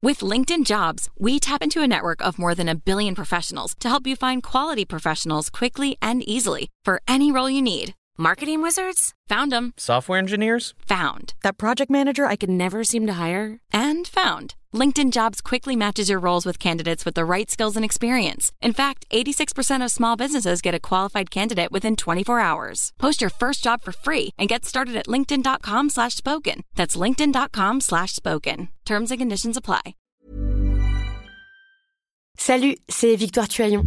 With LinkedIn Jobs, we tap into a network of more than 1 billion professionals to help you find quality professionals quickly and easily for any role you need. Marketing wizards? Found them. Software engineers? Found. That project manager I could never seem to hire? And found. LinkedIn Jobs quickly matches your roles with candidates with the right skills and experience. In fact, 86% of small businesses get a qualified candidate within 24 hours. Post your first job for free and get started at linkedin.com/spoken. That's linkedin.com/spoken. Terms and conditions apply. Salut, c'est Victoire Tuaillon.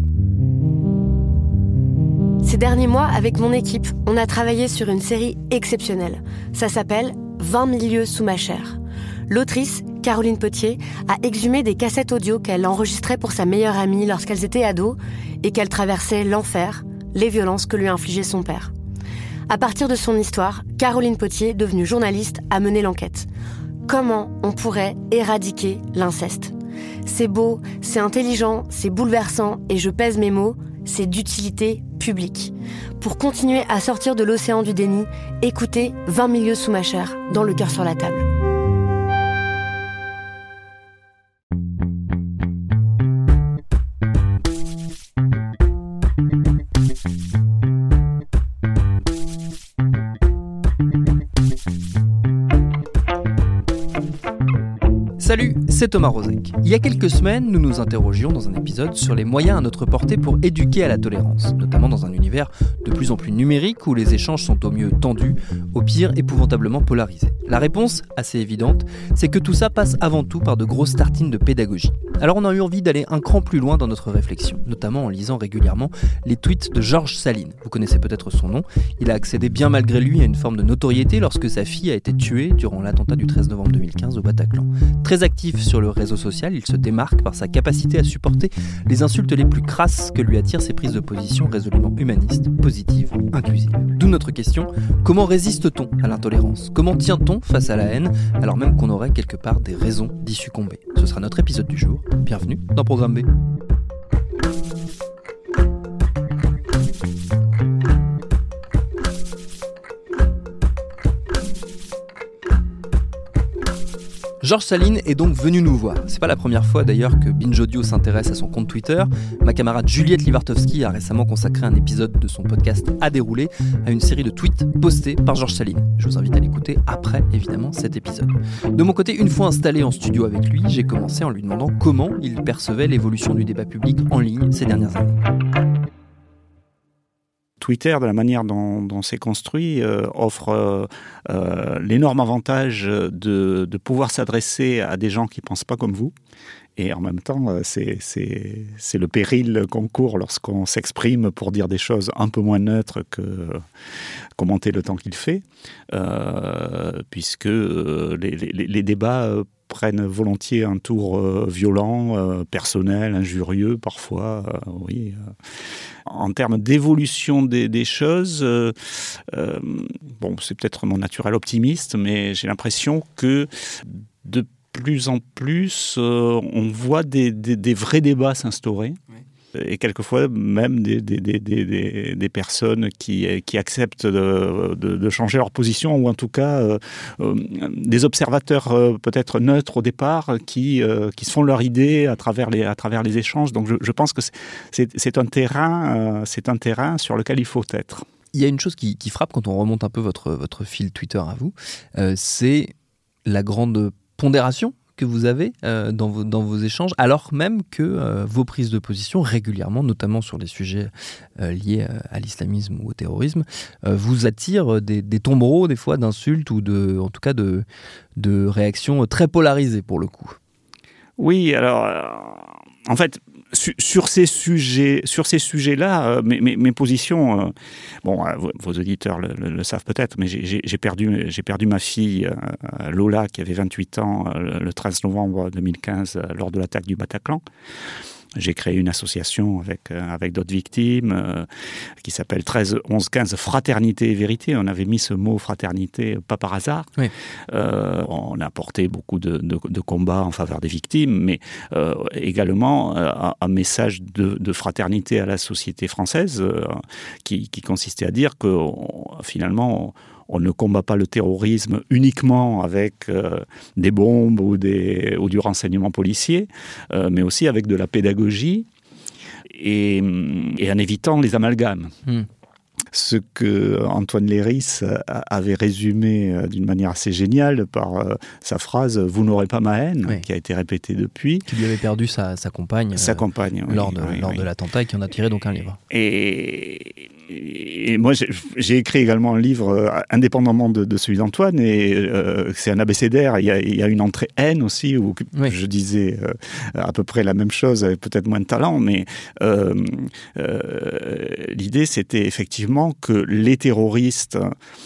Ces derniers mois, avec mon équipe, on a travaillé sur une série exceptionnelle. Ça s'appelle 20 000 lieues sous ma chair. L'autrice, Caroline Potier, a exhumé des cassettes audio qu'elle enregistrait pour sa meilleure amie lorsqu'elles étaient ados et qu'elle traversait l'enfer, les violences que lui infligeait son père. À partir de son histoire, Caroline Potier, devenue journaliste, a mené l'enquête. Comment on pourrait éradiquer l'inceste ? C'est beau, c'est intelligent, c'est bouleversant et je pèse mes mots, c'est d'utilité publique. Pour continuer à sortir de l'océan du déni, écoutez 20 000 lieues sous ma chair, dans Le cœur sur la table. Salut, c'est Thomas Rozek. Il y a quelques semaines, nous nous interrogions dans un épisode sur les moyens à notre portée pour éduquer à la tolérance, notamment dans un univers de plus en plus numérique où les échanges sont au mieux tendus, au pire épouvantablement polarisés. La réponse, assez évidente, c'est que tout ça passe avant tout par de grosses tartines de pédagogie. Alors on a eu envie d'aller un cran plus loin dans notre réflexion, notamment en lisant régulièrement les tweets de Georges Saline. Vous connaissez peut-être son nom, il a accédé bien malgré lui à une forme de notoriété lorsque sa fille a été tuée durant l'attentat du 13 novembre 2015 au Bataclan. Très actif sur le réseau social, il se démarque par sa capacité à supporter les insultes les plus crasses que lui attirent ses prises de position résolument humanistes, positives, inclusives. D'où notre question, comment résiste-t-on à l'intolérance ? Comment tient-on face à la haine, alors même qu'on aurait quelque part des raisons d'y succomber ? Ce sera notre épisode du jour. Bienvenue dans Programme B. Georges Saline est donc venu nous voir. C'est pas la première fois d'ailleurs que Binge Audio s'intéresse à son compte Twitter. Ma camarade Juliette Livartowski a récemment consacré un épisode de son podcast À dérouler à une série de tweets postés par Georges Saline. Je vous invite à l'écouter après, évidemment, cet épisode. De mon côté, une fois installé en studio avec lui, j'ai commencé en lui demandant comment il percevait l'évolution du débat public en ligne ces dernières années. Twitter, de la manière dont c'est construit, offre l'énorme avantage de pouvoir s'adresser à des gens qui ne pensent pas comme vous. Et en même temps, c'est le péril qu'on court lorsqu'on s'exprime pour dire des choses un peu moins neutres que commenter le temps qu'il fait, puisque les débats prennent volontiers un tour violent, personnel, injurieux parfois, oui. En termes d'évolution des choses, bon, c'est peut-être mon naturel optimiste, mais j'ai l'impression que de plus en plus, on voit des vrais débats s'instaurer. Oui. Et quelquefois même des personnes qui acceptent de changer leur position, ou en tout cas des observateurs peut-être neutres au départ qui se font leur idée à travers les échanges. Donc je pense que c'est un terrain sur lequel il faut être. Il y a une chose qui frappe quand on remonte un peu votre fil Twitter à vous, c'est la grande pondération que vous avez dans vos échanges, alors même que vos prises de position régulièrement, notamment sur les sujets liés à l'islamisme ou au terrorisme, vous attirent des tombereaux des fois d'insultes ou en tout cas de réactions très polarisées pour le coup. Oui, alors en fait, sur ces sujets-là, mes positions, vos auditeurs le savent peut-être, mais j'ai perdu ma fille Lola qui avait 28 ans le 13 novembre 2015 lors de l'attaque du Bataclan. J'ai créé une association avec d'autres victimes qui s'appelle 13 11 15 Fraternité et Vérité. On avait mis ce mot fraternité pas par hasard. Oui. On a apporté beaucoup de combats en faveur des victimes, mais également un message de fraternité à la société française qui consistait à dire que finalement on ne combat pas le terrorisme uniquement avec des bombes ou du renseignement policier, mais aussi avec de la pédagogie et en évitant les amalgames. Ce que Antoine Léris avait résumé d'une manière assez géniale par sa phrase « Vous n'aurez pas ma haine », qui a été répétée depuis. Qui lui avait perdu sa compagne, lors de l'attentat et qui en a tiré donc un livre. Et moi, j'ai écrit également un livre indépendamment de celui d'Antoine, et c'est un abécédaire. Il y a une entrée haine aussi, où je disais à peu près la même chose, avec peut-être moins de talent, mais l'idée, c'était effectivement que les terroristes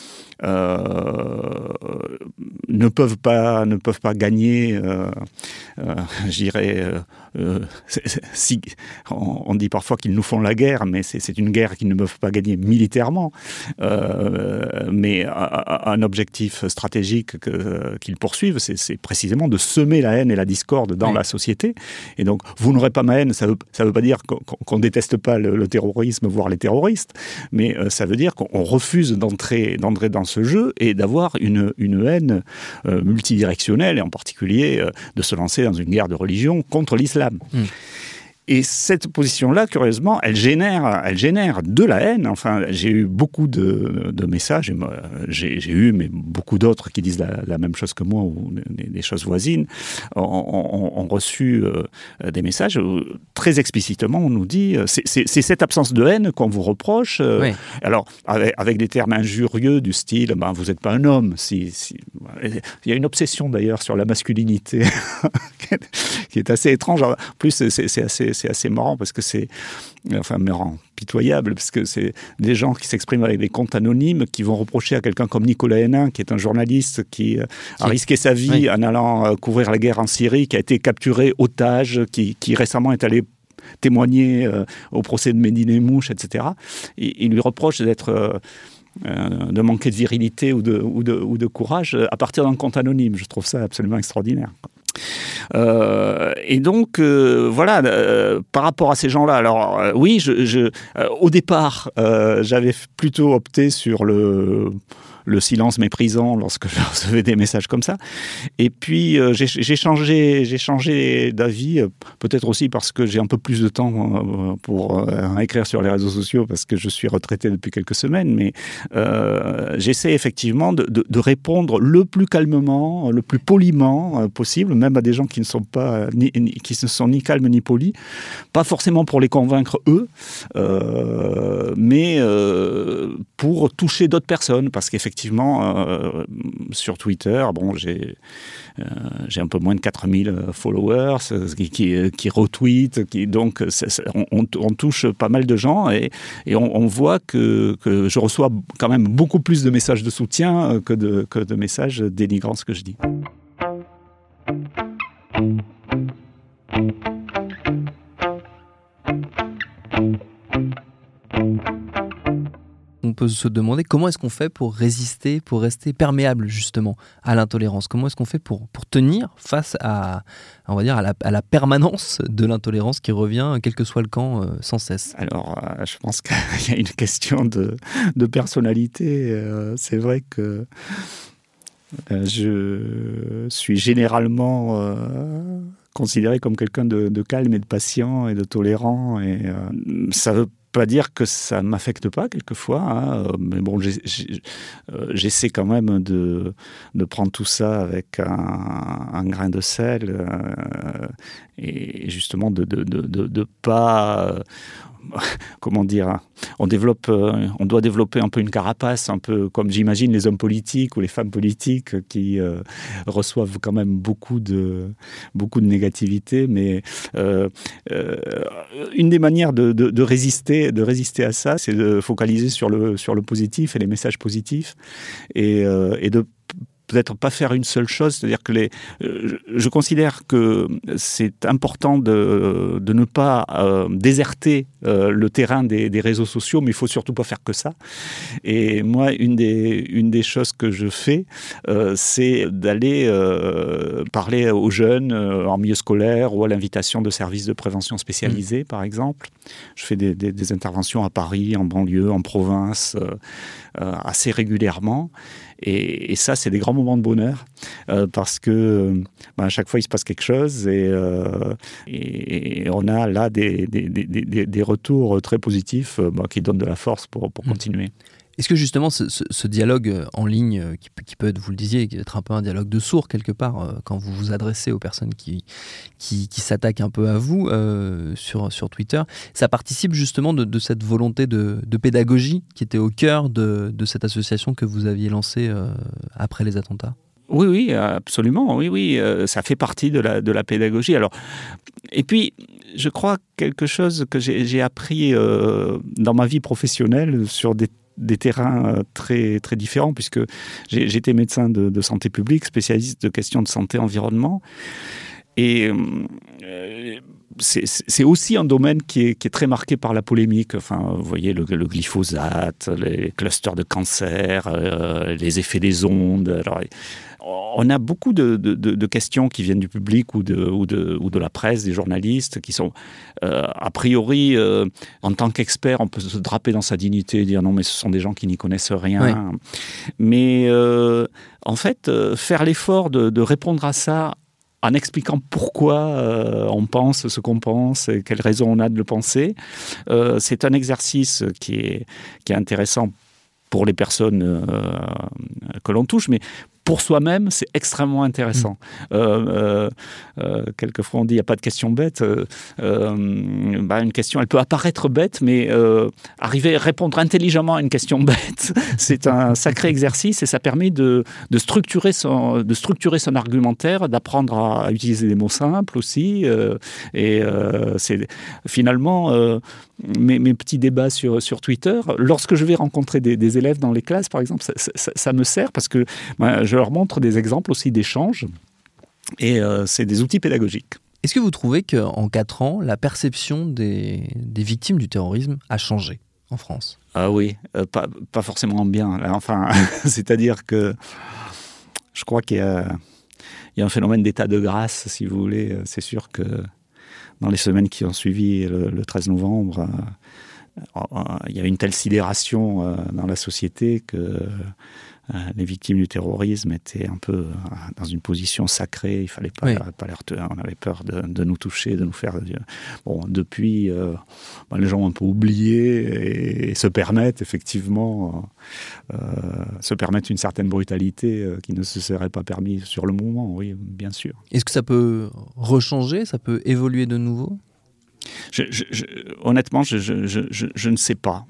ne peuvent pas gagner, je dirais, si, on dit parfois qu'ils nous font la guerre, mais c'est une guerre qu'ils ne peuvent pas gagner militairement, mais un objectif stratégique qu'ils poursuivent, c'est précisément de semer la haine et la discorde dans la société. Et donc, vous n'aurez pas ma haine, ça veut pas dire qu'on déteste pas le terrorisme, voire les terroristes, mais ça veut dire qu'on refuse d'entrer dans ce jeu et d'avoir une haine multidirectionnelle, et en particulier de se lancer dans une guerre de religion contre l'islam. Et cette position-là, curieusement, elle génère de la haine. Enfin, j'ai eu beaucoup de messages, et moi, j'ai eu, mais beaucoup d'autres qui disent la même chose que moi, ou des choses voisines, ont reçu des messages où, très explicitement, on nous dit c'est cette absence de haine qu'on vous reproche. Alors, avec des termes injurieux du style vous n'êtes pas un homme. Il y a une obsession d'ailleurs sur la masculinité qui est assez étrange. En plus, c'est assez marrant parce que pitoyable, parce que c'est des gens qui s'expriment avec des comptes anonymes qui vont reprocher à quelqu'un comme Nicolas Hénin, qui est un journaliste qui a risqué sa vie en allant couvrir la guerre en Syrie, qui a été capturé otage, qui récemment est allé témoigner au procès de Médine et Mouche, etc. Il lui reproche de manquer de virilité ou de courage à partir d'un compte anonyme. Je trouve ça absolument extraordinaire. Et donc, par rapport à ces gens-là, alors oui, au départ, j'avais plutôt opté sur le silence méprisant lorsque je recevais des messages comme ça. Et puis, j'ai changé d'avis, peut-être aussi parce que j'ai un peu plus de temps pour écrire sur les réseaux sociaux, parce que je suis retraité depuis quelques semaines, mais j'essaie effectivement de répondre le plus calmement, le plus poliment possible, même à des gens qui ne sont ni calmes ni polis, pas forcément pour les convaincre eux, mais pour toucher d'autres personnes, parce qu'effectivement, sur Twitter, j'ai un peu moins de 4000 followers qui retweetent, donc on touche pas mal de gens, et on voit que je reçois quand même beaucoup plus de messages de soutien que de messages dénigrants, ce que je dis. On peut se demander comment est-ce qu'on fait pour résister, pour rester perméable justement à l'intolérance. Comment est-ce qu'on fait pour tenir face à, on va dire, à la permanence de l'intolérance qui revient, quel que soit le camp, sans cesse. Alors, je pense qu'il y a une question de personnalité. C'est vrai que je suis généralement considéré comme quelqu'un de calme et de patient et de tolérant, et ça veut pas dire que ça m'affecte pas quelquefois, mais bon, j'essaie quand même de prendre tout ça avec un grain de sel, et justement de pas comment dire, on doit développer un peu une carapace, un peu comme j'imagine les hommes politiques ou les femmes politiques qui reçoivent quand même beaucoup de négativité, mais une des manières de résister à ça, c'est de focaliser sur le positif et les messages positifs, et de peut-être pas faire une seule chose, c'est-à-dire que je considère que c'est important de ne pas déserter le terrain des réseaux sociaux, mais il faut surtout pas faire que ça. Et moi, une des choses que je fais, c'est d'aller parler aux jeunes en milieu scolaire ou à l'invitation de services de prévention spécialisés, par exemple. Je fais des interventions à Paris, en banlieue, en province, assez régulièrement. Et ça, c'est des grands moments de bonheur parce que à chaque fois, il se passe quelque chose et on a là des retours très positifs qui donnent de la force pour continuer. Est-ce que justement ce dialogue en ligne, qui peut être, vous le disiez, être un peu un dialogue de sourds quelque part, quand vous vous adressez aux personnes qui s'attaquent un peu à vous sur Twitter, ça participe justement de cette volonté de pédagogie qui était au cœur de cette association que vous aviez lancée après les attentats ? Oui, absolument. Oui, ça fait partie de la pédagogie. Alors, et puis, je crois quelque chose que j'ai appris dans ma vie professionnelle sur des terrains très, très différents, puisque j'étais médecin de santé publique, spécialiste de questions de santé-environnement. Et c'est aussi un domaine qui est très marqué par la polémique. Enfin, vous voyez, le glyphosate, les clusters de cancer, les effets des ondes. Alors, on a beaucoup de questions qui viennent du public ou de la presse, des journalistes, qui sont, a priori, en tant qu'expert, on peut se draper dans sa dignité et dire non, mais ce sont des gens qui n'y connaissent rien. Oui. Mais en fait, faire l'effort de répondre à ça en expliquant pourquoi on pense ce qu'on pense et quelles raisons on a de le penser, c'est un exercice qui est intéressant pour les personnes que l'on touche, mais pour soi-même, c'est extrêmement intéressant. Quelquefois, on dit il n'y a pas de question bête. Une question, elle peut apparaître bête, mais arriver à répondre intelligemment à une question bête, c'est un sacré exercice et ça permet de structurer son argumentaire, d'apprendre à utiliser des mots simples aussi. C'est finalement mes petits débats sur Twitter. Lorsque je vais rencontrer des élèves dans les classes, par exemple, ça me sert parce que je leur montre des exemples aussi d'échanges et c'est des outils pédagogiques. Est-ce que vous trouvez qu'en 4 ans, la perception des victimes du terrorisme a changé en France ? Ah oui, pas forcément en bien. Enfin, c'est-à-dire que je crois qu'il y a un phénomène d'état de grâce, si vous voulez. C'est sûr que dans les semaines qui ont suivi le 13 novembre, il y a une telle sidération dans la société que les victimes du terrorisme étaient un peu dans une position sacrée. Il fallait pas les retenir. On avait peur de nous toucher, de nous faire... Bon, depuis, les gens ont un peu oublié et se permettent effectivement une certaine brutalité qui ne se serait pas permis sur le moment, oui, bien sûr. Est-ce que ça peut rechanger, ça peut évoluer de nouveau ? Honnêtement, je ne sais pas.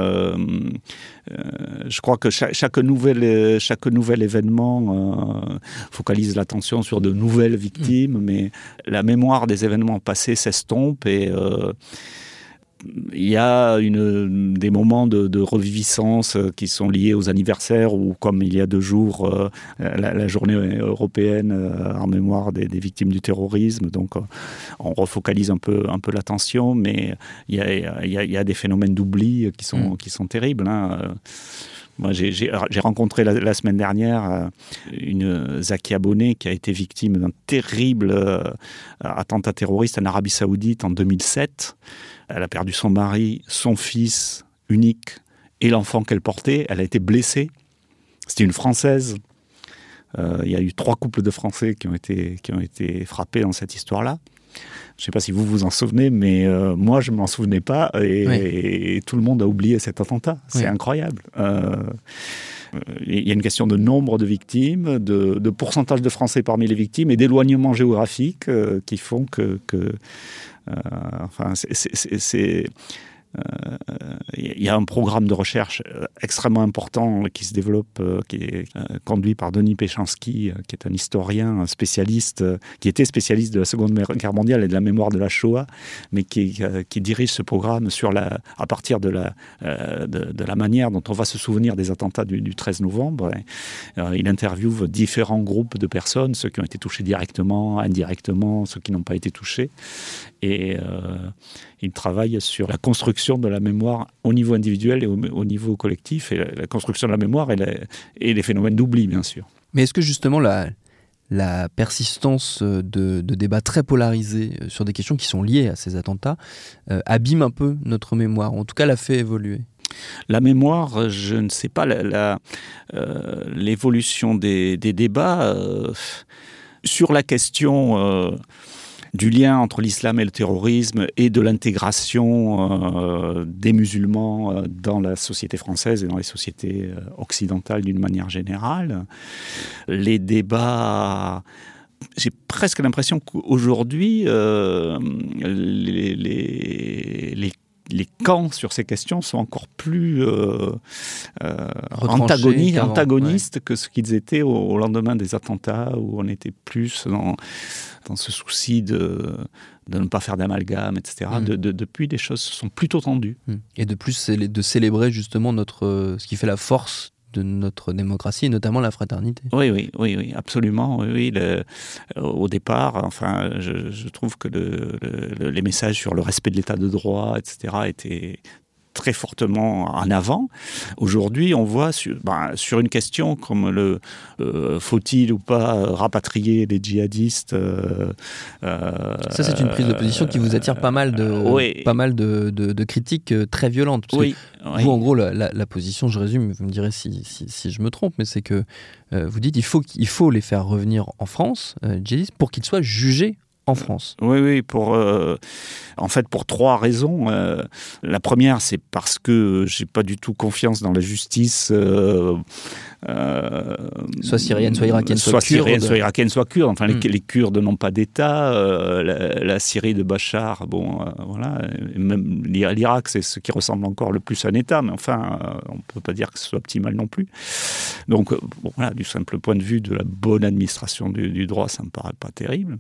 Je crois que chaque nouvel événement focalise l'attention sur de nouvelles victimes, mais la mémoire des événements passés s'estompe et il y a des moments de reviviscence qui sont liés aux anniversaires ou comme il y a 2 jours la journée européenne en mémoire des victimes du terrorisme. Donc on refocalise un peu l'attention, mais il y a des phénomènes d'oubli qui sont terribles. Moi, j'ai rencontré la semaine dernière une Zakia Bonnet qui a été victime d'un terrible attentat terroriste en Arabie Saoudite en 2007. Elle a perdu son mari, son fils unique et l'enfant qu'elle portait. Elle a été blessée. C'était une Française. Il y a eu 3 couples de Français qui ont été frappés dans cette histoire-là. Je ne sais pas si vous vous en souvenez, mais moi, je ne m'en souvenais pas. Et tout le monde a oublié cet attentat. C'est incroyable. Il y a une question de nombre de victimes, de pourcentage de Français parmi les victimes et d'éloignement géographique qui font que Il y a un programme de recherche extrêmement important qui se développe, qui est conduit par Denis Péchanski, qui est un historien spécialiste, qui était spécialiste de la Seconde Guerre mondiale et de la mémoire de la Shoah, mais qui dirige ce programme à partir de la manière dont on va se souvenir des attentats du 13 novembre. Il interviewe différents groupes de personnes, ceux qui ont été touchés directement, indirectement, ceux qui n'ont pas été touchés. Et il travaille sur la construction de la mémoire au niveau individuel et au niveau collectif, et la construction de la mémoire et les phénomènes d'oubli, bien sûr. Mais est-ce que justement la persistance de débats très polarisés sur des questions qui sont liées à ces attentats abîme un peu notre mémoire, en tout cas la fait évoluer? La mémoire, je ne sais pas, l'évolution des débats sur la question du lien entre l'islam et le terrorisme et de l'intégration des musulmans dans la société française et dans les sociétés occidentales d'une manière générale. Les débats... J'ai presque l'impression qu'aujourd'hui, les camps sur ces questions sont encore plus antagonistes que ce qu'ils étaient au lendemain des attentats, où on était plus dans ce souci de ne pas faire d'amalgame, etc. Depuis, les choses sont plutôt tendues. Et de plus, de célébrer justement ce qui fait la force de notre démocratie, et notamment la fraternité. Oui, absolument. Oui. Au départ, enfin, je trouve que les messages sur le respect de l'état de droit, etc., étaient très fortement en avant. Aujourd'hui, on voit sur une question comme faut-il ou pas rapatrier les djihadistes. Ça, c'est une prise de position qui vous attire pas mal de critiques très violentes. Parce que vous, en gros, la position, je résume, vous me direz si je me trompe, mais c'est que vous dites il faut les faire revenir en France, djihadistes, pour qu'ils soient jugés en France. Oui, en fait, pour trois raisons. La première, c'est parce que j'ai pas du tout confiance dans la justice. Soit syrienne, soit irakienne, soit kurde. Syrienne, soit irakienne, soit kurde. Enfin, les Kurdes n'ont pas d'État. La Syrie de Bachar, voilà. Et même l'Irak, c'est ce qui ressemble encore le plus à un État. Mais enfin, on ne peut pas dire que ce soit optimal non plus. Donc, voilà, du simple point de vue de la bonne administration du droit, ça me paraît pas terrible.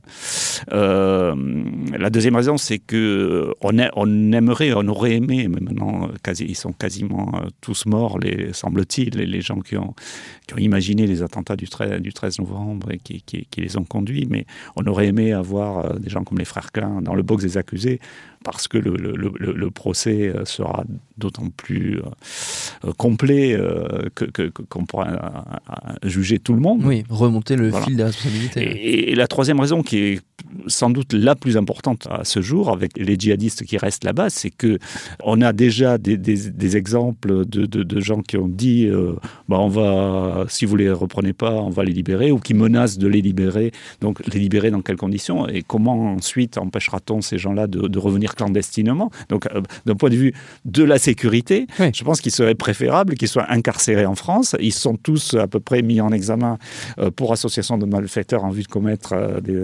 La deuxième raison, c'est que on aurait aimé, mais maintenant ils sont quasiment tous morts, semble-t-il, les gens qui ont imaginé les attentats du 13 novembre et qui les ont conduits, mais on aurait aimé avoir des gens comme les frères Klein dans le box des accusés, parce que le procès sera d'autant plus complet qu'on pourra juger tout le monde. Oui, remonter le fil des responsabilités. Et la troisième raison, qui est sans doute la plus importante à ce jour, avec les djihadistes qui restent là-bas, c'est qu'on a déjà des exemples de gens qui ont dit on va, si vous ne les reprenez pas, on va les libérer, ou qui menacent de les libérer. Donc, les libérer dans quelles conditions? Et comment ensuite empêchera-t-on ces gens-là de revenir clandestinement? Donc, d'un point de vue de la sécurité, je pense qu'il serait préférable qu'ils soient incarcérés en France. Ils sont tous à peu près mis en examen pour association de malfaiteurs en vue de commettre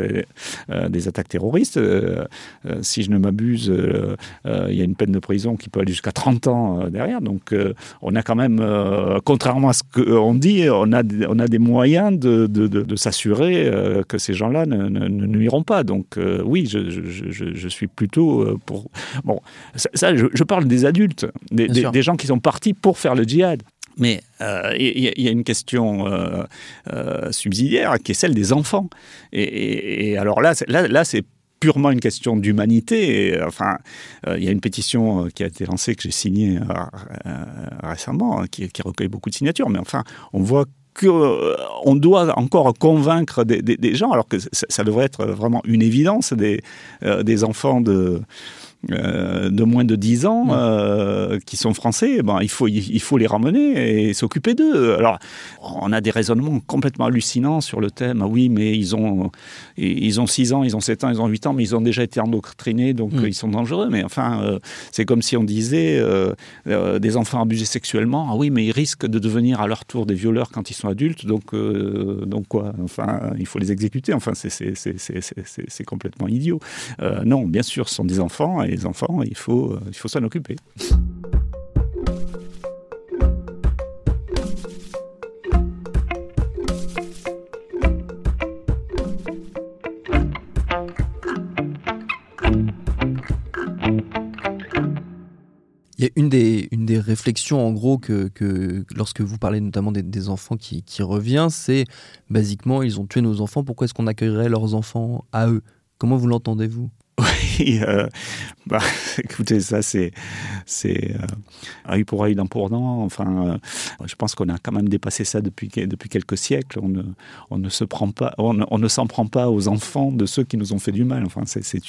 des attaques terroristes. Si je ne m'abuse, il y a une peine de prison qui peut aller jusqu'à 30 ans derrière. Donc, on a quand même, contrairement à ce qu'on dit, on a des moyens de s'assurer que ces gens-là ne nuiront pas. Donc, oui, je suis plutôt pour... Bon, ça je parle des adultes, des gens qui sont partis pour faire le djihad. Mais il y a une question subsidiaire qui est celle des enfants. Et alors là, c'est purement une question d'humanité. Et, enfin, il y a une pétition qui a été lancée, que j'ai signée récemment, qui recueille beaucoup de signatures. Mais enfin, on voit qu'on doit encore convaincre des gens, alors que ça devrait être vraiment une évidence, des enfants de moins de 10 ans qui sont français, il faut les ramener et s'occuper d'eux. Alors, on a des raisonnements complètement hallucinants sur le thème. Ah oui, mais ils ont 6 ans, ils ont 7 ans, ils ont 8 ans, mais ils ont déjà été endoctrinés, donc ils sont dangereux. Mais enfin, c'est comme si on disait des enfants abusés sexuellement, ah oui, mais ils risquent de devenir à leur tour des violeurs quand ils sont adultes, donc quoi? Enfin, il faut les exécuter. Enfin, c'est complètement idiot. Non, bien sûr, ce sont des enfants. et les enfants, il faut s'en occuper. Il y a une des réflexions en gros que lorsque vous parlez notamment des enfants qui revient, c'est basiquement ils ont tué nos enfants, pourquoi est-ce qu'on accueillerait leurs enfants à eux? Comment vous l'entendez-vous? Oui, écoutez, ça c'est œil pour œil, dent pour dent. Enfin, je pense qu'on a quand même dépassé ça depuis quelques siècles. On ne s'en prend pas aux enfants de ceux qui nous ont fait du mal. Enfin, c'est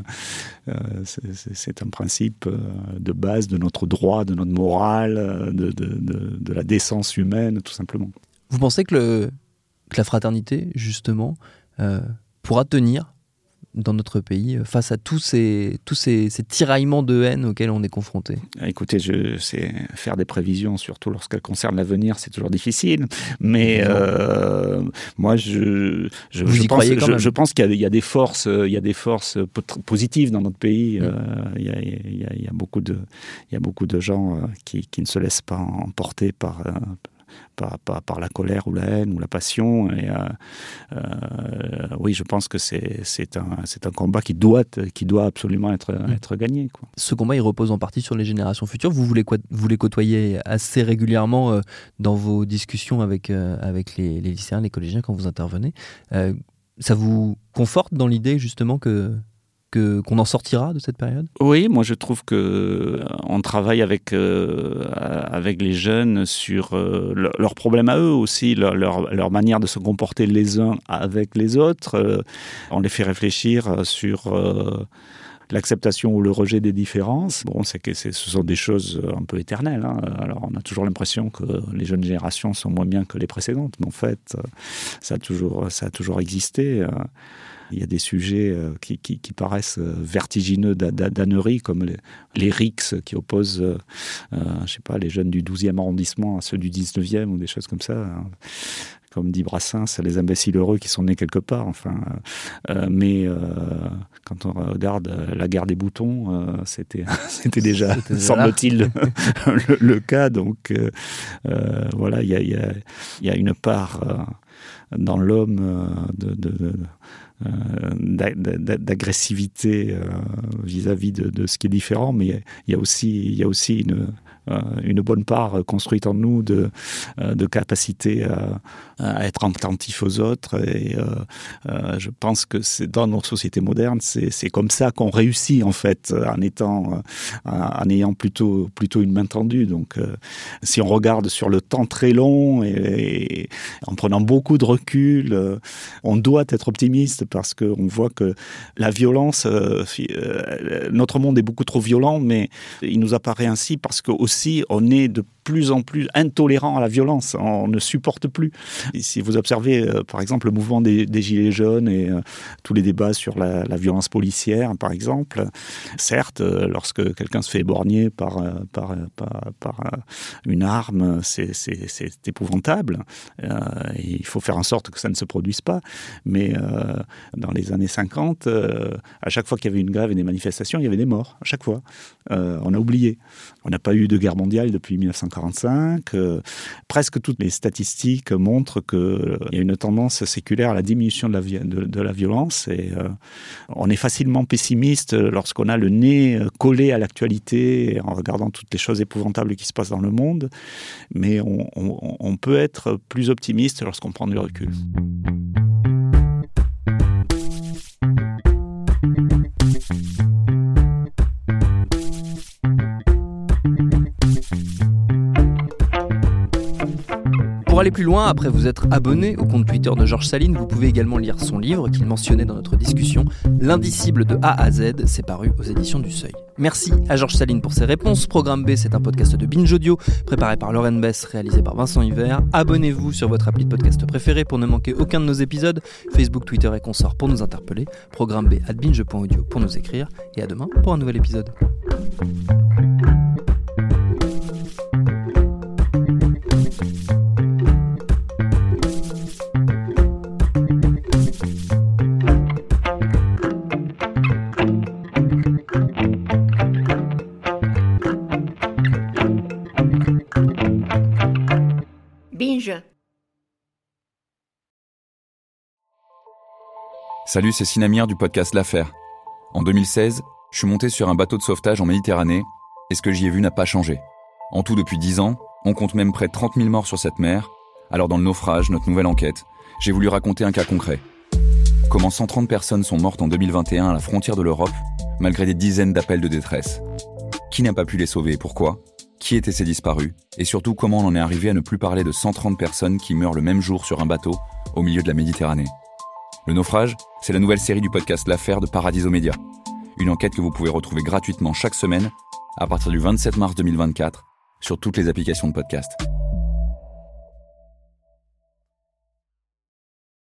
un principe de base de notre droit, de notre morale, de la décence humaine, tout simplement. Vous pensez que la fraternité, justement, pourra tenir dans notre pays face à tous ces tiraillements de haine auxquels on est confronté? Écoutez, faire des prévisions, surtout lorsqu'elles concernent l'avenir, c'est toujours difficile. Mais moi, je pense qu'il y a des forces, positives dans notre pays. Il y a beaucoup de gens qui ne se laissent pas emporter par la colère ou la haine ou la passion. Et oui, je pense que c'est un combat qui doit absolument être gagné, quoi. Ce combat, il repose en partie sur les générations futures. Vous les côtoyez assez régulièrement dans vos discussions avec les lycéens, les collégiens quand vous intervenez. Ça vous conforte dans l'idée justement qu'on en sortira de cette période? Oui, moi je trouve qu'on travaille avec les jeunes sur leurs problèmes à eux aussi, leur manière de se comporter les uns avec les autres. On les fait réfléchir sur l'acceptation ou le rejet des différences. Bon, ce sont des choses un peu éternelles, hein. Alors on a toujours l'impression que les jeunes générations sont moins bien que les précédentes, mais en fait, ça a toujours existé. Il y a des sujets qui paraissent vertigineux d'ânerie, comme les rixes qui opposent les jeunes du 12e arrondissement à ceux du 19e ou des choses comme ça. Comme dit Brassens, les imbéciles heureux qui sont nés quelque part. Enfin, mais quand on regarde la guerre des boutons, c'était déjà, semble-t-il, le cas. Donc voilà, il y a une part dans l'homme d'agressivité vis-à-vis de ce qui est différent, mais il y a aussi une bonne part construite en nous de capacité à être attentif aux autres. Et je pense que c'est dans notre société moderne, c'est comme ça qu'on réussit en fait, en ayant plutôt une main tendue. Donc si on regarde sur le temps très long et en prenant beaucoup de recul, on doit être optimiste, parce qu'on voit que la violence, notre monde est beaucoup trop violent, mais il nous apparaît ainsi parce que aussi on est de plus en plus intolérant à la violence, on ne supporte plus. Et si vous observez par exemple le mouvement des Gilets jaunes et tous les débats sur la violence policière par exemple, certes lorsque quelqu'un se fait éborgner par une arme, c'est épouvantable, il faut faire en sorte que ça ne se produise pas, mais dans les années 50, à chaque fois qu'il y avait une grève et des manifestations, il y avait des morts, à chaque fois. On a oublié. On n'a pas eu de guerre mondiale depuis 1945. Presque toutes les statistiques montrent qu'il y a une tendance séculaire à la diminution de la violence. Et on est facilement pessimiste lorsqu'on a le nez collé à l'actualité en regardant toutes les choses épouvantables qui se passent dans le monde. Mais on peut être plus optimiste lorsqu'on prend du recul. Pour aller plus loin, après vous être abonné au compte Twitter de Georges Saline, vous pouvez également lire son livre qu'il mentionnait dans notre discussion, L'Indicible de A à Z, c'est paru aux éditions du Seuil. Merci à Georges Saline pour ses réponses. Programme B, c'est un podcast de Binge Audio, préparé par Lauren Bess, réalisé par Vincent Hiver. Abonnez-vous sur votre appli de podcast préféré pour ne manquer aucun de nos épisodes. Facebook, Twitter et consorts pour nous interpeller. Programme B @binge.audio pour nous écrire. Et à demain pour un nouvel épisode. Salut, c'est Sinamir du podcast L'Affaire. En 2016, je suis monté sur un bateau de sauvetage en Méditerranée et ce que j'y ai vu n'a pas changé. En tout, depuis 10 ans, on compte même près de 30 000 morts sur cette mer. Alors dans le naufrage, notre nouvelle enquête, j'ai voulu raconter un cas concret. Comment 130 personnes sont mortes en 2021 à la frontière de l'Europe, malgré des dizaines d'appels de détresse. Qui n'a pas pu les sauver et pourquoi ? Qui étaient ces disparus ? Et surtout, comment on en est arrivé à ne plus parler de 130 personnes qui meurent le même jour sur un bateau au milieu de la Méditerranée ? Le naufrage, c'est la nouvelle série du podcast L'Affaire de Paradiso Media. Une enquête que vous pouvez retrouver gratuitement chaque semaine à partir du 27 mars 2024 sur toutes les applications de podcast.